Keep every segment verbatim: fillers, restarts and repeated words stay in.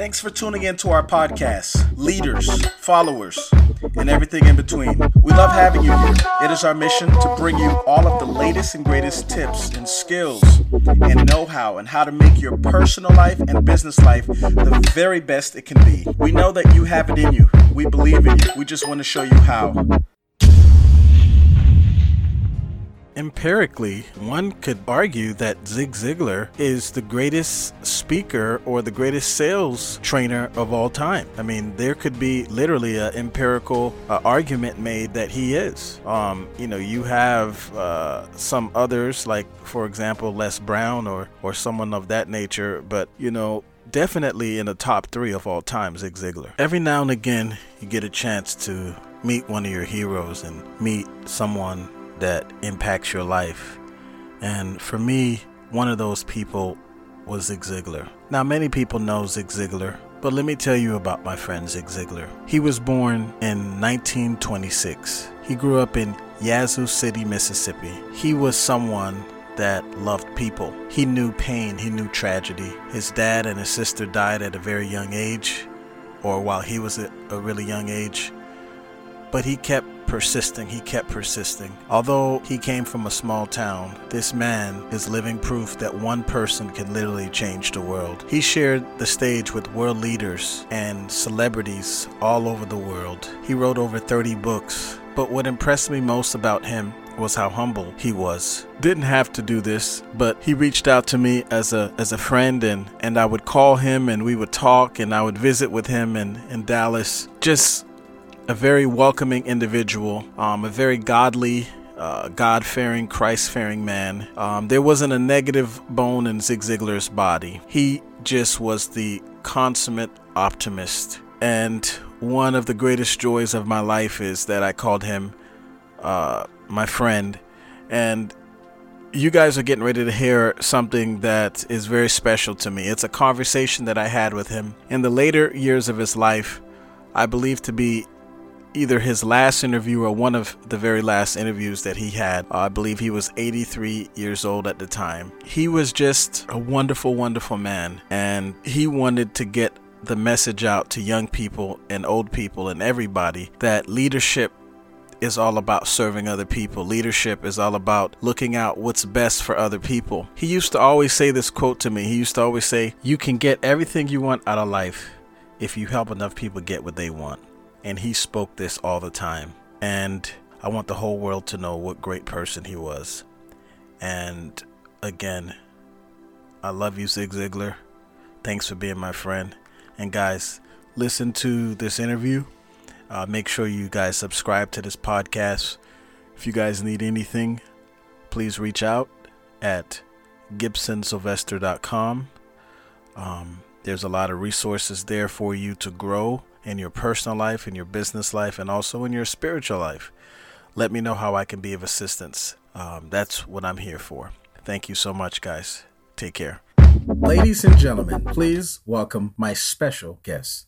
Thanks for tuning in to our podcast, leaders, followers, and everything in between. We love having you here. It is our mission to bring you all of the latest and greatest tips and skills and know-how and how to make your personal life and business life the very best it can be. We know that you have it in you. We believe in you. We just want to show you how. Empirically, one could argue that Zig Ziglar is the greatest speaker or the greatest sales trainer of all time. I mean, there could be literally an empirical uh, argument made that he is. Um, you know, you have uh, some others, like, for example, Les Brown or, or someone of that nature, but, you know, definitely in the top three of all time, Zig Ziglar. Every now and again, you get a chance to meet one of your heroes and meet someone that impacts your life. And for me, one of those people was Zig Ziglar. Now, many people know Zig Ziglar, but let me tell you about my friend Zig Ziglar. He was born in nineteen twenty-six. He grew up in Yazoo City, Mississippi. He was someone that loved people. He knew pain, he knew tragedy. His dad and his sister died at a very young age, or while he was at a really young age. But he kept persisting, he kept persisting. Although he came from a small town, this man is living proof that one person can literally change the world. He shared the stage with world leaders and celebrities all over the world. He wrote over thirty books. But what impressed me most about him was how humble he was. Didn't have to do this, but he reached out to me as a as a friend, and, and I would call him and we would talk, and I would visit with him in, in Dallas. Just a very welcoming individual, um, a very godly, uh, God-fearing, Christ-fearing man. Um, there wasn't a negative bone in Zig Ziglar's body. He just was the consummate optimist. And one of the greatest joys of my life is that I called him uh, my friend. And you guys are getting ready to hear something that is very special to me. It's a conversation that I had with him in the later years of his life. I believe to be either his last interview or one of the very last interviews that he had. Uh, I believe he was eighty-three years old at the time. He was just a wonderful, wonderful man. And he wanted to get the message out to young people and old people and everybody that leadership is all about serving other people. Leadership is all about looking out what's best for other people. He used to always say this quote to me. He used to always say, "You can get everything you want out of life if you help enough people get what they want." And he spoke this all the time. And I want the whole world to know what great person he was. And again, I love you, Zig Ziglar. Thanks for being my friend. And guys, listen to this interview. Uh, make sure you guys subscribe to this podcast. If you guys need anything, please reach out at gibson sylvester dot com. Um, there's a lot of resources there for you to grow in your personal life, in your business life, and also in your spiritual life. Let me know how I can be of assistance. Um, that's what I'm here for. Thank you so much, guys. Take care. Ladies and gentlemen, please welcome my special guest.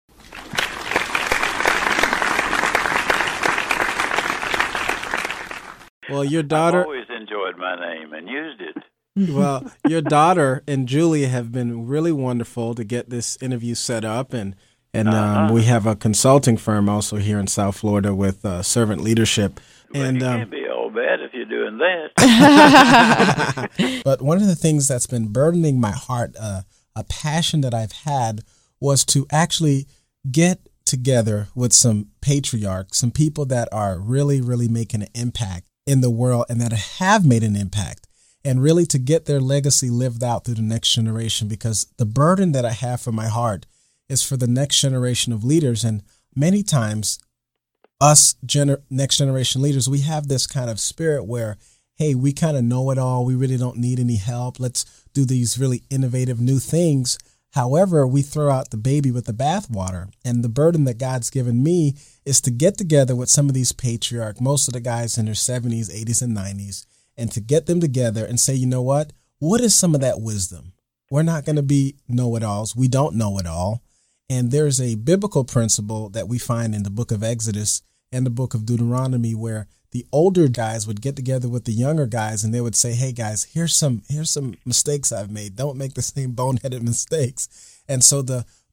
Well, your daughter... I've always enjoyed my name and used it. Well, your daughter and Julia have been really wonderful to get this interview set up, and And um, uh-huh. we have a consulting firm also here in South Florida with uh, Servant Leadership. Well, and you um, can't be all bad if you're doing that. But one of the things that's been burdening my heart, uh, a passion that I've had, was to actually get together with some patriarchs, some people that are really, really making an impact in the world and that have made an impact, and really to get their legacy lived out through the next generation. Because the burden that I have for my heart is for the next generation of leaders. And many times us gener- next generation leaders, we have this kind of spirit where, hey, we kind of know it all. We really don't need any help. Let's do these really innovative new things. However, we throw out the baby with the bathwater. And the burden that God's given me is to get together with some of these patriarchs, most of the guys in their seventies, eighties, and nineties, and to get them together and say, you know what? What is some of that wisdom? We're not going to be know-it-alls. We don't know it all. And there's a biblical principle that we find in the book of Exodus and the book of Deuteronomy where the older guys would get together with the younger guys and they would say, hey, guys, here's some here's some mistakes I've made. Don't make the same boneheaded mistakes. And so the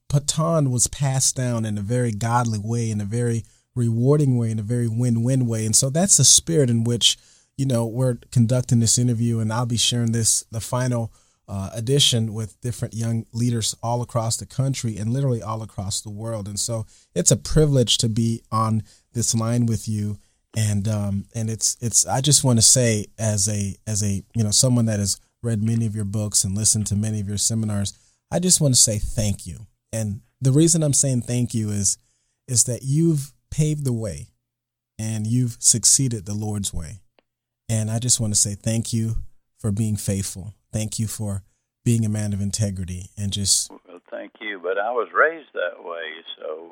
baton was passed down in a very godly way, in a very rewarding way, in a very win-win way. And so that's the spirit in which, you know, we're conducting this interview, and I'll be sharing this, the final uh, edition, with different young leaders all across the country and literally all across the world. And so it's a privilege to be on this line with you. And um, and it's it's I just want to say, as a as a you know someone that has read many of your books and listened to many of your seminars, I just want to say thank you. And the reason I'm saying thank you is is that you've paved the way and you've succeeded the Lord's way. And I just want to say thank you for being faithful. Thank you for being a man of integrity and just. Well, thank you. But I was raised that way,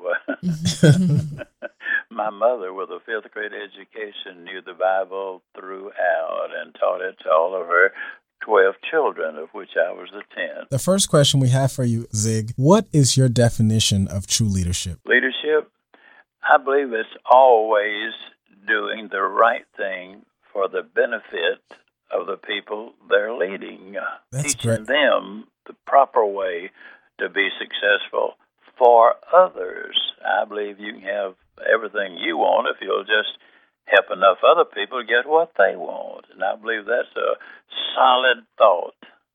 so. Uh, my mother, with a fifth grade education, knew the Bible throughout and taught it to all of her twelve children, of which I was the tenth. The first question we have for you, Zig, what is your definition of true leadership? Leadership, I believe it's always doing the right thing for the benefit of the people they're leading. That's teaching great. them the proper way to be successful for others. I believe you can have everything you want if you'll just help enough other people get what they want. And I believe that's a solid thought.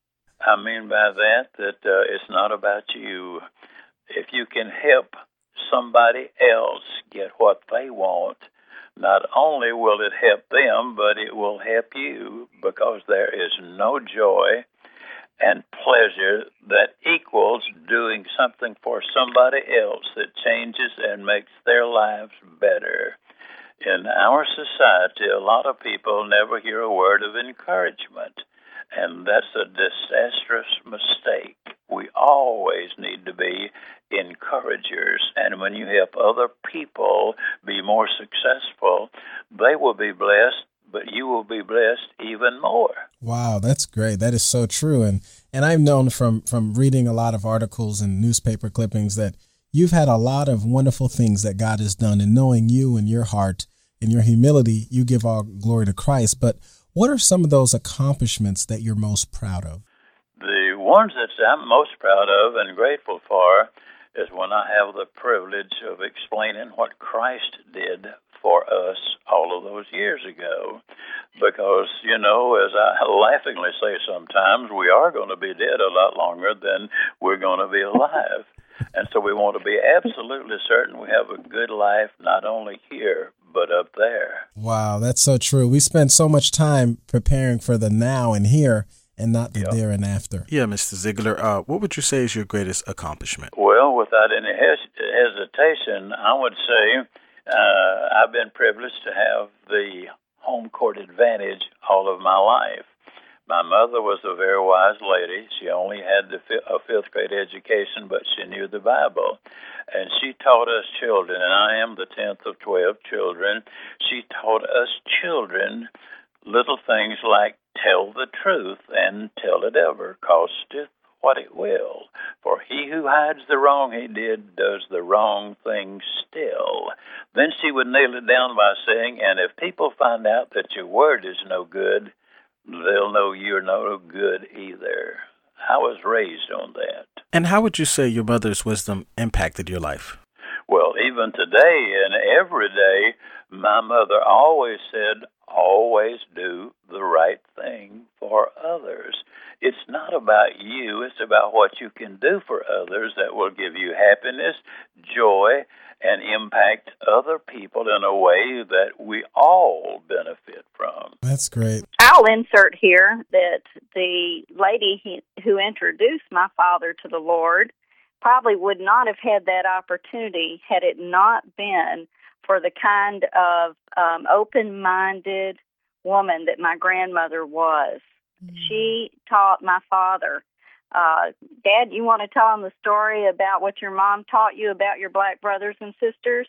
I mean by that that uh, it's not about you. If you can help somebody else get what they want, not only will it help them, but it will help you, because there is no joy and pleasure that equals doing something for somebody else that changes and makes their lives better. In our society, a lot of people never hear a word of encouragement, and that's a disastrous mistake. We always need to be encouragers, and when you help other people be more successful, they will be blessed, but you will be blessed even more. Wow, that's great. That is so true. And and I've known from from reading a lot of articles and newspaper clippings that you've had a lot of wonderful things that God has done. And knowing you and your heart and your humility, you give all glory to Christ. But what are some of those accomplishments that you're most proud of? The ones that I'm most proud of and grateful for is when I have the privilege of explaining what Christ did for us all of those years ago. Because, you know, as I laughingly say sometimes, we are going to be dead a lot longer than we're going to be alive. And so we want to be absolutely certain we have a good life, not only here, but up there. Wow, that's so true. We spend so much time preparing for the now and here, and not the yep. there and after. Yeah, Mister Ziglar, uh, what would you say is your greatest accomplishment? Well, without any hes- hesitation, I would say uh, I've been privileged to have the home court advantage all of my life. My mother was a very wise lady. She only had the fi- a fifth grade education, but she knew the Bible. And she taught us children, and I am the tenth of twelve children. She taught us children little things like tell the truth and tell it ever, costeth what it will. For he who hides the wrong he did does the wrong thing still. Then she would nail it down by saying, and if people find out that your word is no good, they'll know you're no good either. I was raised on that. And how would you say your mother's wisdom impacted your life? Well, even today and every day, my mother always said, always do the right thing for others. It's not about you. It's about what you can do for others that will give you happiness, joy, and impact other people in a way that we all benefit from. That's great. I'll insert here that the lady he, who introduced my father to the Lord probably would not have had that opportunity had it not been for the kind of um, open-minded woman that my grandmother was. Mm-hmm. She taught my father. Uh, Dad, you want to tell him the story about what your mom taught you about your black brothers and sisters?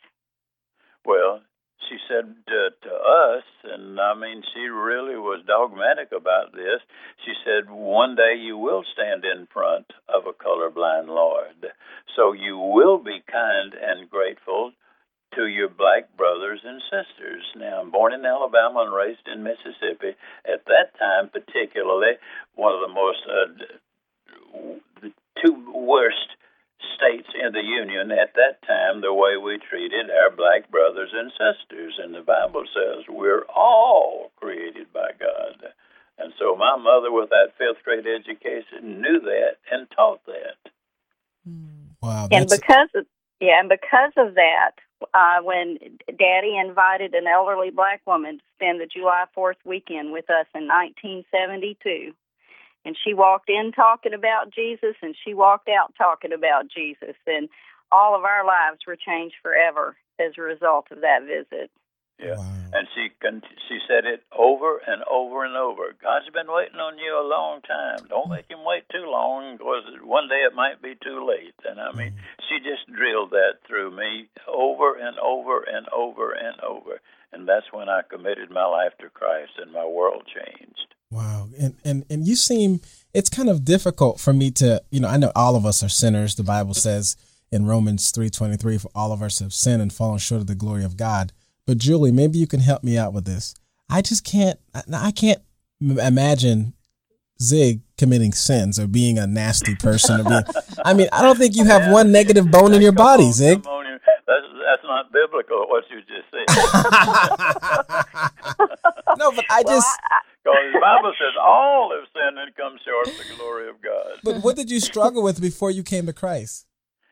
Well, she said uh, to us, and I mean, she really was dogmatic about this. She said, one day you will stand in front of a colorblind Lord. So you will be kind and grateful to your black brothers and sisters. Now, I'm born in Alabama and raised in Mississippi. At that time, particularly, one of the most, uh, the two worst states in the Union at that time the way we treated our black brothers and sisters. And the Bible says we're all created by God. And so my mother, with that fifth grade education, knew that and taught that. Wow. And because of, yeah, and because of that, uh, when Daddy invited an elderly black woman to spend the July fourth weekend with us in nineteen seventy-two, and she walked in talking about Jesus, and she walked out talking about Jesus, and all of our lives were changed forever as a result of that visit. Yeah, wow. And she she said it over and over and over. God's been waiting on you a long time. Don't make him wait too long, because one day it might be too late. And I mean, she just drilled that through me over and over and over and over. And that's when I committed my life to Christ, and my world changed. Wow. And, and, and you seem, it's kind of difficult for me to, you know, I know all of us are sinners. The Bible says in Romans three twenty-three, for all of us have sinned and fallen short of the glory of God. But Julie, maybe you can help me out with this. I just can't, I can't imagine Zig committing sins or being a nasty person. Or being, I mean, I don't think you have one negative bone in your body, Zig. That's, that's not biblical, what you just said. No, but I just... Because the Bible says all have sinned and come short of the glory of God. But what did you struggle with before you came to Christ?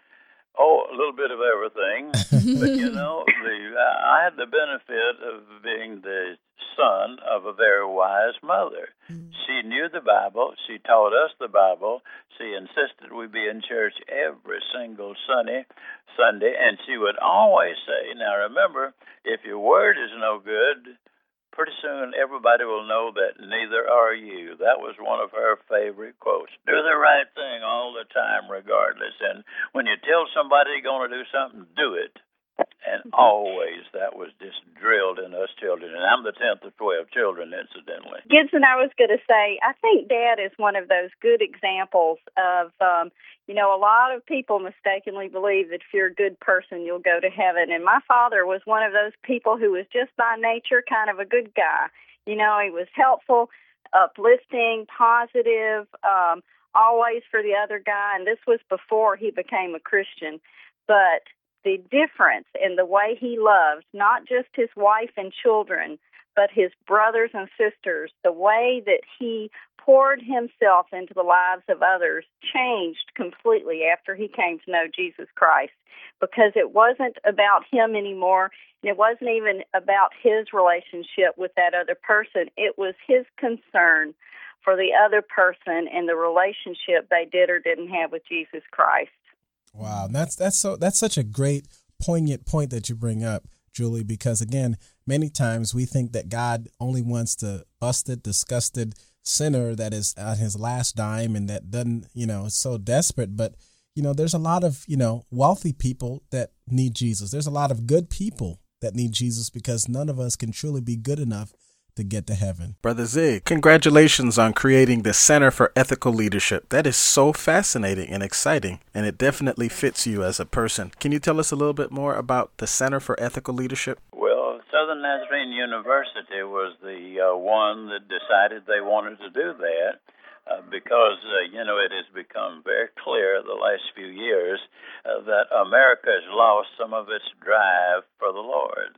Oh, a little bit of everything. But, you know, the, uh, I had the benefit of being the son of a very wise mother. Mm. She knew the Bible. She taught us the Bible. She insisted we be in church every single Sunday, Sunday, and she would always say, now remember, if your word is no good, pretty soon everybody will know that neither are you. That was one of her favorite quotes. Do the right thing all the time, regardless. And when you tell somebody you're going to do something, do it. And always that was just drilled in us children. And I'm the tenth of twelve children, incidentally. Gibson, I was going to say, I think Dad is one of those good examples of, um, you know, a lot of people mistakenly believe that if you're a good person, you'll go to heaven. And my father was one of those people who was just by nature kind of a good guy. You know, he was helpful, uplifting, positive, um, always for the other guy. And this was before he became a Christian. But the difference in the way he loved not just his wife and children, but his brothers and sisters, the way that he poured himself into the lives of others changed completely after he came to know Jesus Christ, because it wasn't about him anymore, and it wasn't even about his relationship with that other person. It was his concern for the other person and the relationship they did or didn't have with Jesus Christ. Wow, that's that's so that's such a great, poignant point that you bring up, Julie, because again, many times we think that God only wants the busted, disgusted sinner that is at his last dime and that doesn't, you know, is so desperate. But, you know, there's a lot of, you know, wealthy people that need Jesus. There's a lot of good people that need Jesus, because none of us can truly be good enough to get to heaven. Brother Zig, congratulations on creating the Center for Ethical Leadership. That is so fascinating and exciting, and it definitely fits you as a person. Can you tell us a little bit more about the Center for Ethical Leadership? Well, Southern Nazarene University was the uh, one that decided they wanted to do that uh, because, uh, you know, it has become very clear the last few years uh, that America has lost some of its drive for the Lord.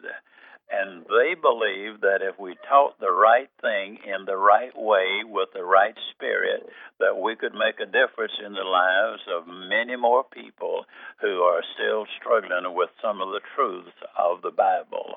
And they believe that if we taught the right thing in the right way with the right spirit, that we could make a difference in the lives of many more people who are still struggling with some of the truths of the Bible.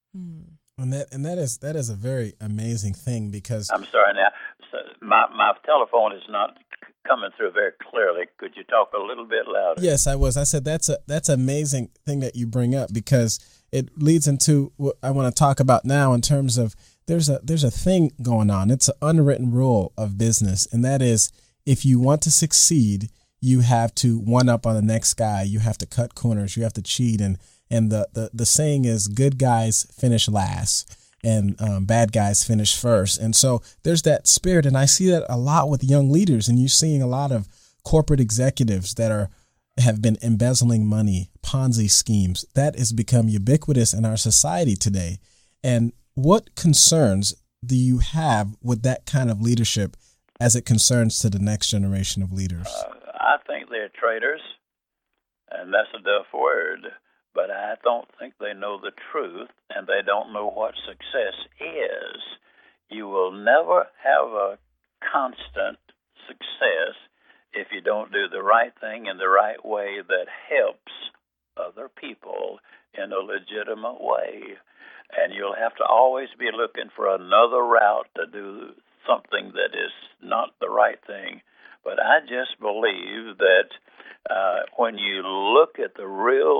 And that and that is that is a very amazing thing, because I'm sorry now, my my telephone is not coming through very clearly. Could you talk a little bit louder? Yes, I was. I said that's a that's an amazing thing that you bring up, because it leads into what I want to talk about now in terms of there's a there's a thing going on. It's an unwritten rule of business, and that is if you want to succeed, you have to one up on the next guy. You have to cut corners. You have to cheat, and and the the, the saying is good guys finish last, and um, bad guys finish first. And so there's that spirit, and I see that a lot with young leaders, and you're seeing a lot of corporate executives that are have been embezzling money, Ponzi schemes. That has become ubiquitous in our society today. And what concerns do you have with that kind of leadership as it concerns to the next generation of leaders? Uh, I think they're traitors. and that's a tough word, but I don't think they know the truth, and they don't know what success is. You will never have a constant success if you don't do the right thing in the right way that helps other people in a legitimate way. And you'll have to always be looking for another route to do something that is not the right thing. But I just believe that uh, when you look at the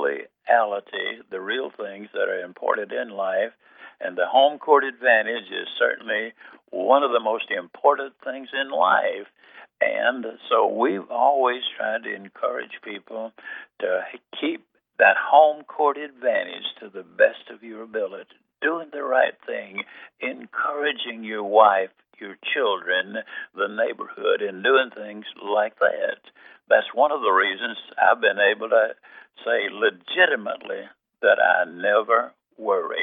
reality, the real things that are important in life, and the home court advantage is certainly one of the most important things in life. And so we've always tried to encourage people to keep that home court advantage to the best of your ability, doing the right thing, encouraging your wife, your children, the neighborhood, and doing things like that. That's one of the reasons I've been able to say legitimately that I never worry.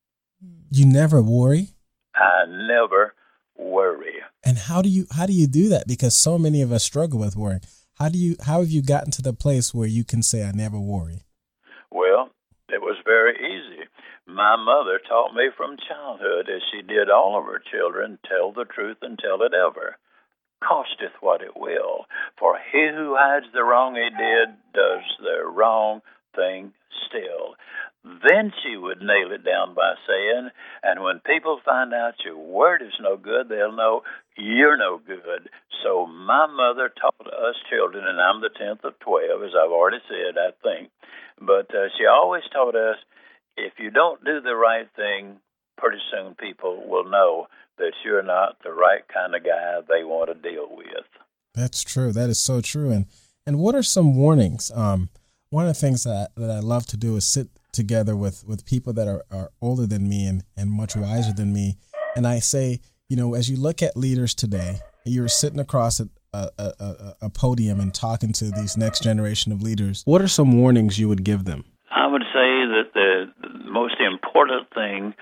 You never worry? I never worry. And how do you how do you do that? Because so many of us struggle with worrying. How do you how have you gotten to the place where you can say I never worry? Well, it was very easy. My mother taught me from childhood, as she did all of her children, tell the truth and tell it ever. Costeth what it will. For he who hides the wrong he did does the wrong thing still. Then she would nail it down by saying, and when people find out your word is no good, they'll know you're no good. So my mother taught us children, and I'm the tenth of twelve, as I've already said, I think. But uh, she always taught us, if you don't do the right thing, pretty soon people will know that you're not the right kind of guy they want to deal with. That's true. That is so true. And and what are some warnings? Um, one of the things that, that I love to do is sit together with, with people that are, are older than me and, and much wiser than me. And I say, you know, as you look at leaders today, you're sitting across a, a, a, a podium and talking to these next generation of leaders. What are some warnings you would give them? I would say that the most important thing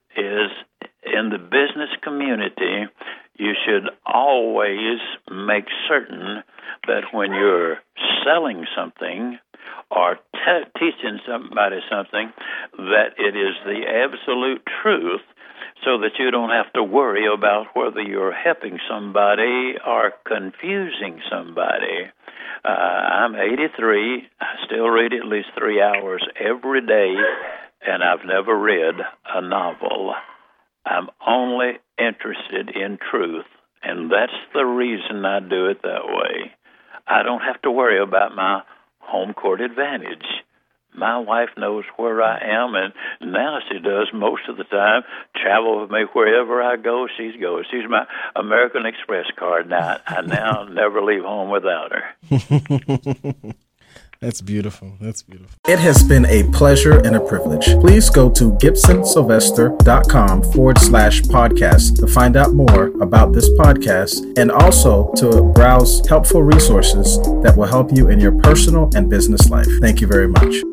is in the business community, you should always make certain that when you're selling something or te- teaching somebody something, that it is the absolute truth, so that you don't have to worry about whether you're helping somebody or confusing somebody. Uh, I'm eighty-three. I still read at least three hours every day, and I've never read a novel. I'm only interested in truth, and that's the reason I do it that way. I don't have to worry about my home court advantage. My wife knows where I am, and now she does most of the time travel with me wherever I go. She goes. She's my American Express card now. I now never leave home without her. That's beautiful. That's beautiful. It has been a pleasure and a privilege. Please go to gibsonsylvester.com forward slash podcast to find out more about this podcast and also to browse helpful resources that will help you in your personal and business life. Thank you very much.